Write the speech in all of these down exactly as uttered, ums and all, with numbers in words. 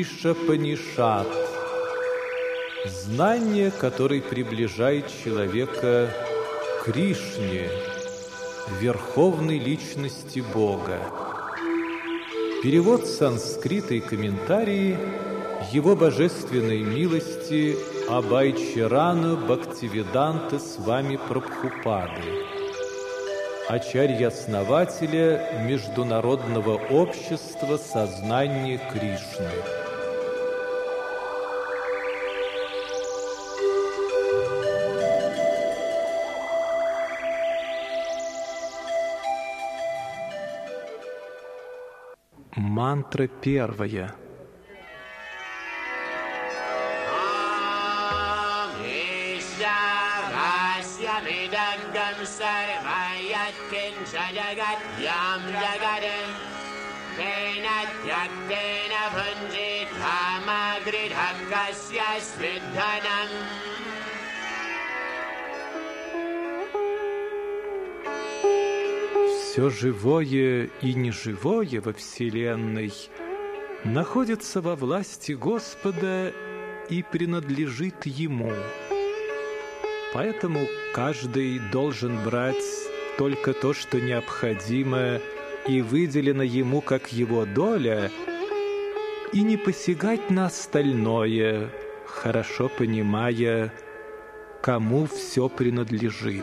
Ишапанишат. Знание, которое приближает человека к Кришне, верховной личности Бога. Перевод с санскрита и комментарии Его божественной милости Абайчарана Бхактивиданта Свами Прабхупады, ачарья-основателя Международного общества сознания Кришны. Мантра первая. Все живое и неживое во Вселенной находится во власти Господа и принадлежит Ему. Поэтому каждый должен брать только то, что необходимо и выделено ему как его доля, и не посягать на остальное, хорошо понимая, кому все принадлежит.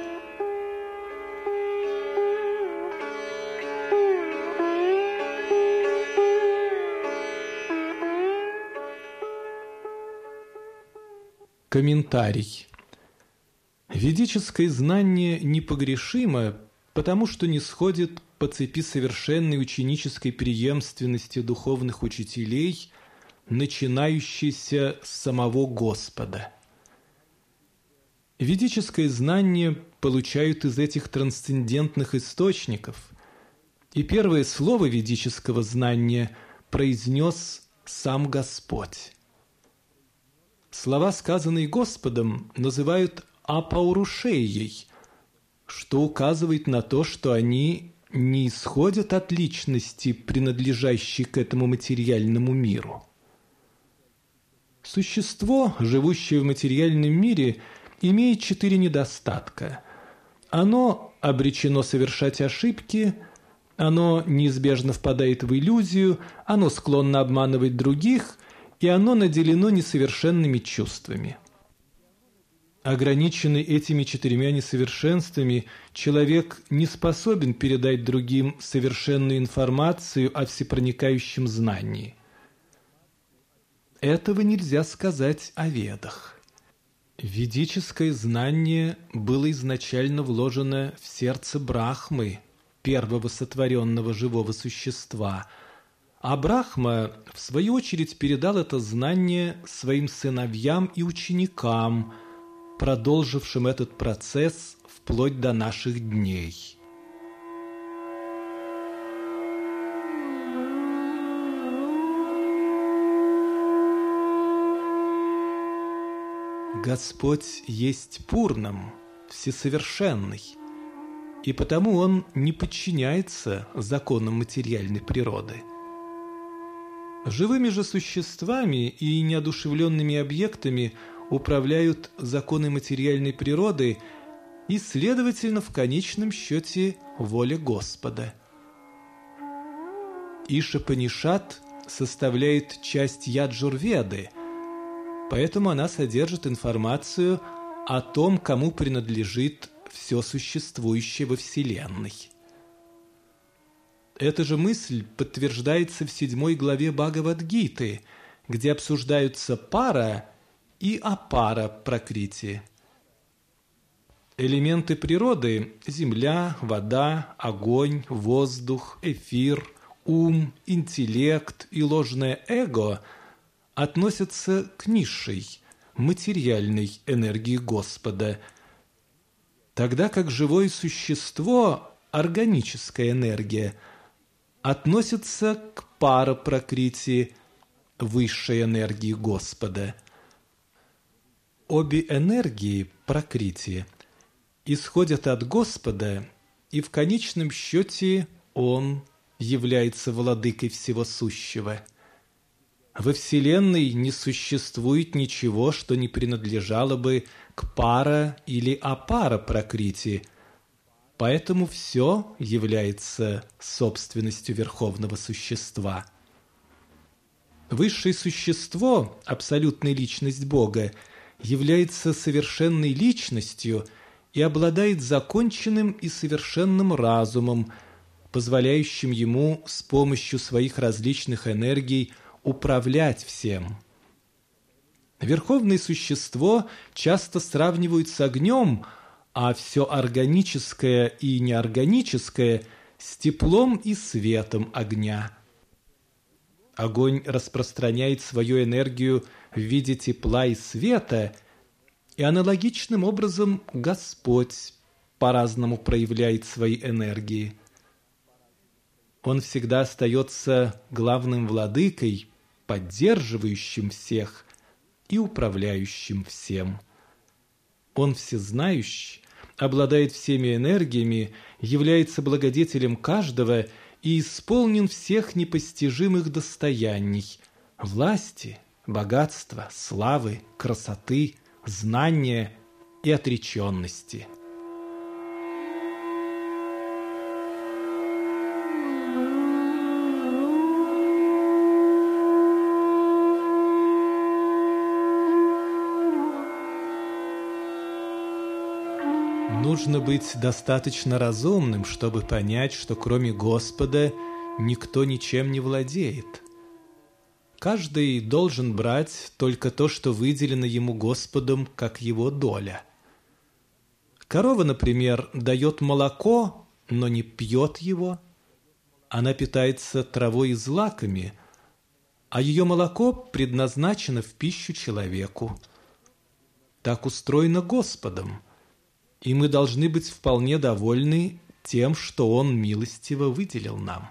Комментарий. Ведическое знание непогрешимо, потому что не сходит по цепи совершенной ученической преемственности духовных учителей, начинающейся с самого Господа. Ведическое знание получают из этих трансцендентных источников, и первое слово ведического знания произнес сам Господь. Слова, сказанные Господом, называют апаурушеей, что указывает на то, что они не исходят от личности, принадлежащей к этому материальному миру. Существо, живущее в материальном мире, имеет четыре недостатка. Оно обречено совершать ошибки, оно неизбежно впадает в иллюзию, оно склонно обманывать других, и оно наделено несовершенными чувствами. Ограниченный этими четырьмя несовершенствами, человек не способен передать другим совершенную информацию о всепроникающем знании. Этого нельзя сказать о Ведах. Ведическое знание было изначально вложено в сердце Брахмы, первого сотворенного живого существа, а Брахма, в свою очередь, передал это знание своим сыновьям и ученикам, продолжившим этот процесс вплоть до наших дней. Господь есть Пурнам, всесовершенный, и потому Он не подчиняется законам материальной природы. Живыми же существами и неодушевленными объектами управляют законы материальной природы и, следовательно, в конечном счете, воля Господа. Ишапанишат составляет часть Яджурведы, поэтому она содержит информацию о том, кому принадлежит все существующее во Вселенной. Эта же мысль подтверждается в седьмой главе Бхагавад-гиты, где обсуждаются пара и апара пракрити. Элементы природы – земля, вода, огонь, воздух, эфир, ум, интеллект и ложное эго – относятся к низшей, материальной энергии Господа, тогда как живое существо, органическая энергия, относится к парапракрити, высшей энергии Господа. Обе энергии, пракрити, исходят от Господа, и в конечном счете Он является владыкой всего сущего. Во Вселенной не существует ничего, что не принадлежало бы к пара- или апара-пракрити, поэтому все является собственностью Верховного Существа. Высшее существо, абсолютная личность Бога, является совершенной личностью и обладает законченным и совершенным разумом, позволяющим ему с помощью своих различных энергий управлять всем. Верховное существо часто сравнивают с огнем, а все органическое и неорганическое с теплом и светом огня. Огонь распространяет свою энергию в виде тепла и света, и аналогичным образом Господь по-разному проявляет свои энергии. Он всегда остается главным владыкой, поддерживающим всех и управляющим всем. Он всезнающий, обладает всеми энергиями, является благодетелем каждого и исполнен всех непостижимых достояний – власти, богатства, славы, красоты, знания и отреченности. Нужно быть достаточно разумным, чтобы понять, что кроме Господа никто ничем не владеет. Каждый должен брать только то, что выделено ему Господом, как его доля. Корова, например, дает молоко, но не пьет его. Она питается травой и злаками, а ее молоко предназначено в пищу человеку. Так устроено Господом. И мы должны быть вполне довольны тем, что Он милостиво выделил нам.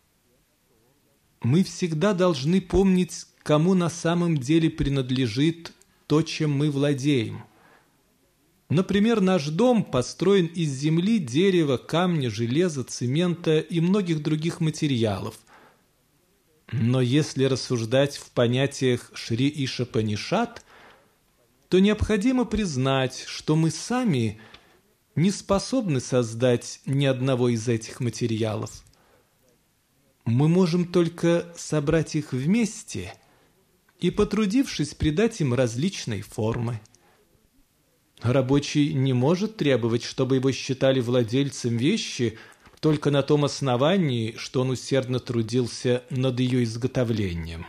Мы всегда должны помнить, кому на самом деле принадлежит то, чем мы владеем. Например, наш дом построен из земли, дерева, камня, железа, цемента и многих других материалов. Но если рассуждать в понятиях Шри-Ишапанишат, то необходимо признать, что мы сами не способны создать ни одного из этих материалов. Мы можем только собрать их вместе и, потрудившись, придать им различные формы. Рабочий не может требовать, чтобы его считали владельцем вещи только на том основании, что он усердно трудился над ее изготовлением.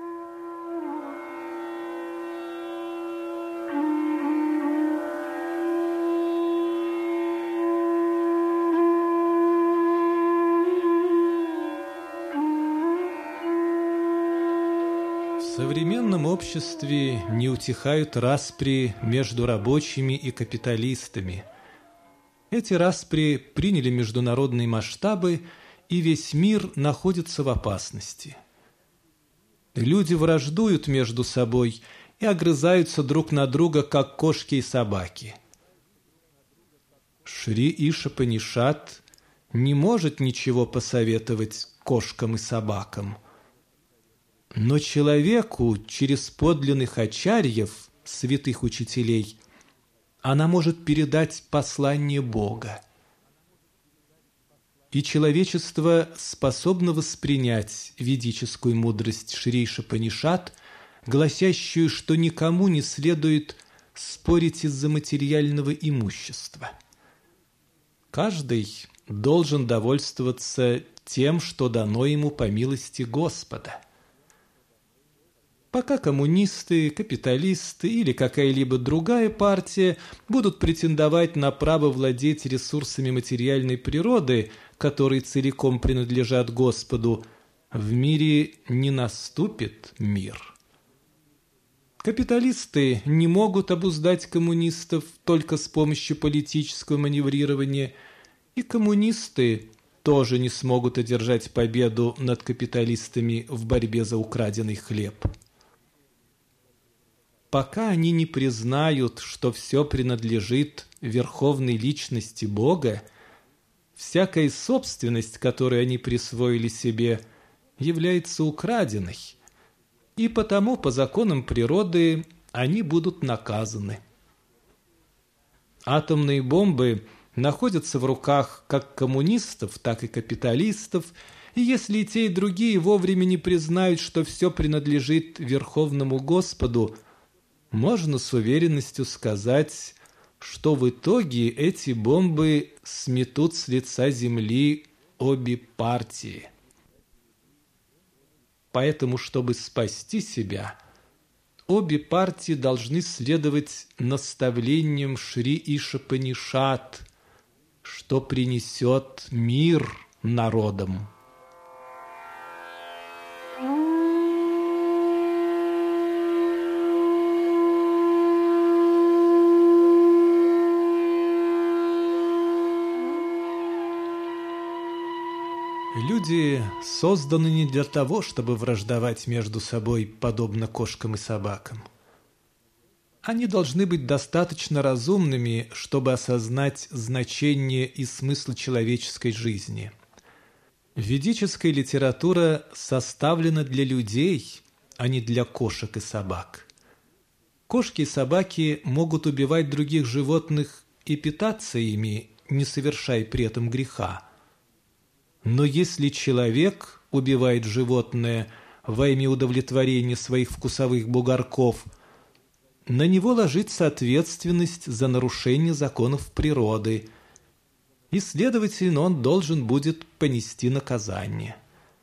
В современном обществе не утихают распри между рабочими и капиталистами. Эти распри приняли международные масштабы, и весь мир находится в опасности. Люди враждуют между собой и огрызаются друг на друга, как кошки и собаки. Шри-Ишапанишат не может ничего посоветовать кошкам и собакам. Но человеку через подлинных ачарьев, святых учителей, она может передать послание Бога. И человечество способно воспринять ведическую мудрость Шри-Ишапанишат, гласящую, что никому не следует спорить из-за материального имущества. Каждый должен довольствоваться тем, что дано ему по милости Господа. Пока коммунисты, капиталисты или какая-либо другая партия будут претендовать на право владеть ресурсами материальной природы, которые целиком принадлежат Господу, в мире не наступит мир. Капиталисты не могут обуздать коммунистов только с помощью политического маневрирования, и коммунисты тоже не смогут одержать победу над капиталистами в борьбе за украденный хлеб. Пока они не признают, что все принадлежит верховной личности Бога, всякая собственность, которую они присвоили себе, является украденной, и потому по законам природы они будут наказаны. Атомные бомбы находятся в руках как коммунистов, так и капиталистов, и если и те, и другие вовремя не признают, что все принадлежит Верховному Господу, можно с уверенностью сказать, что в итоге эти бомбы сметут с лица земли обе партии. Поэтому, чтобы спасти себя, обе партии должны следовать наставлениям Шри Ишапанишат, что принесет мир народам. Люди созданы не для того, чтобы враждовать между собой, подобно кошкам и собакам. Они должны быть достаточно разумными, чтобы осознать значение и смысл человеческой жизни. Ведическая литература составлена для людей, а не для кошек и собак. Кошки и собаки могут убивать других животных и питаться ими, не совершая при этом греха. Но если человек убивает животное во имя удовлетворения своих вкусовых бугорков, на него ложится ответственность за нарушение законов природы, и, следовательно, он должен будет понести наказание.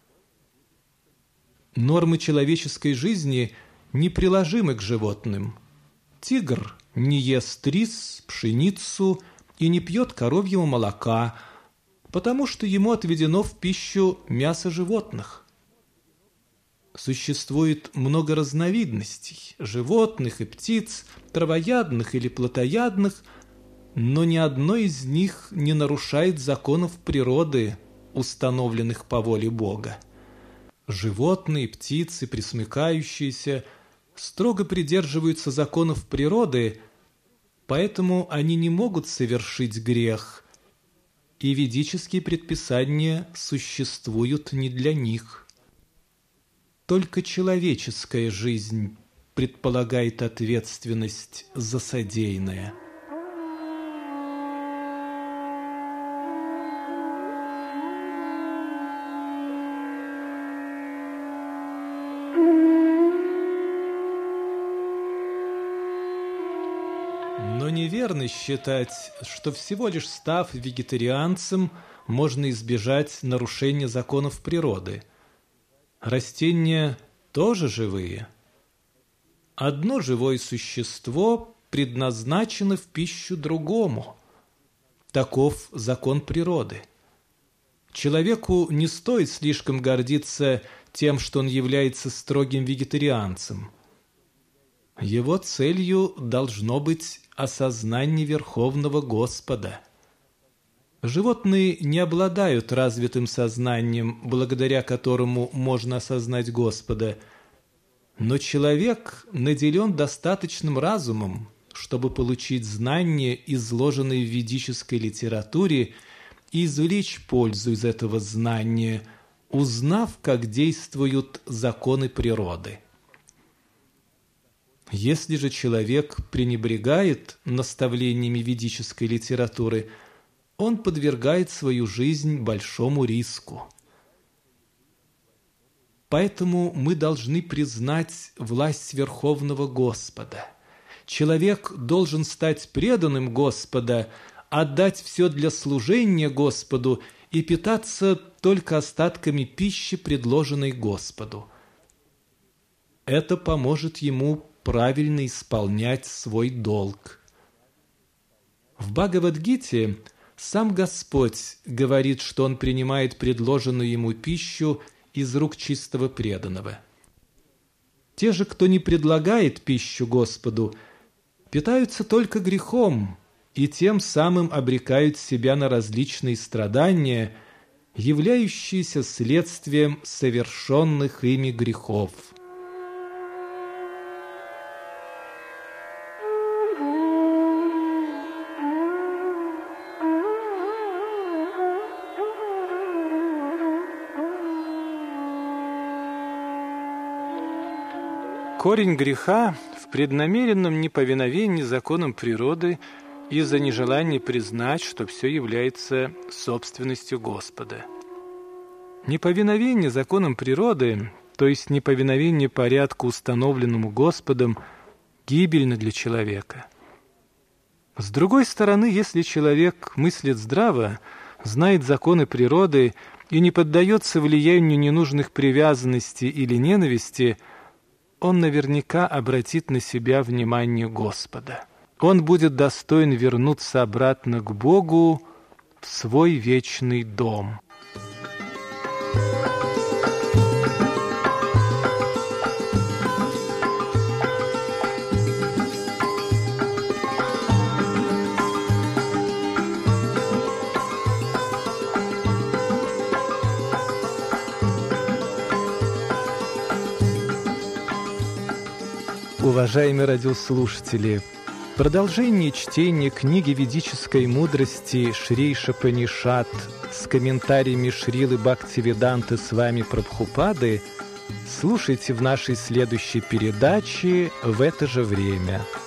Нормы человеческой жизни неприложимы к животным. Тигр не ест рис, пшеницу и не пьет коровьего молока, потому что ему отведено в пищу мясо животных. Существует много разновидностей животных и птиц, травоядных или плотоядных, но ни одно из них не нарушает законов природы, установленных по воле Бога. Животные, птицы, пресмыкающиеся строго придерживаются законов природы, поэтому они не могут совершить грех, и ведические предписания существуют не для них. Только человеческая жизнь предполагает ответственность за содеянное. Но неверно считать, что всего лишь став вегетарианцем, можно избежать нарушения законов природы. Растения тоже живые. Одно живое существо предназначено в пищу другому. Таков закон природы. Человеку не стоит слишком гордиться тем, что он является строгим вегетарианцем. Его целью должно быть осознание Верховного Господа. Животные не обладают развитым сознанием, благодаря которому можно осознать Господа, но человек наделен достаточным разумом, чтобы получить знания, изложенные в ведической литературе, и извлечь пользу из этого знания, узнав, как действуют законы природы. Если же человек пренебрегает наставлениями ведической литературы, он подвергает свою жизнь большому риску. Поэтому мы должны признать власть Верховного Господа. Человек должен стать преданным Господа, отдать все для служения Господу и питаться только остатками пищи, предложенной Господу. Это поможет ему правильно исполнять свой долг. В Бхагавад-гите сам Господь говорит, что Он принимает предложенную Ему пищу из рук чистого преданного. Те же, кто не предлагает пищу Господу, питаются только грехом и тем самым обрекают себя на различные страдания, являющиеся следствием совершенных ими грехов. Корень греха в преднамеренном неповиновении законам природы из-за нежелания признать, что все является собственностью Господа. Неповиновение законам природы, то есть неповиновение порядку, установленному Господом, гибельно для человека. С другой стороны, если человек мыслит здраво, знает законы природы и не поддается влиянию ненужных привязанностей или ненависти, он наверняка обратит на себя внимание Господа. Он будет достоин вернуться обратно к Богу в свой вечный дом. Уважаемые радиослушатели, продолжение чтения книги ведической мудрости Шри Шапанишат с комментариями Шрилы Бхактивиданты с вами Прабхупады слушайте в нашей следующей передаче в это же время.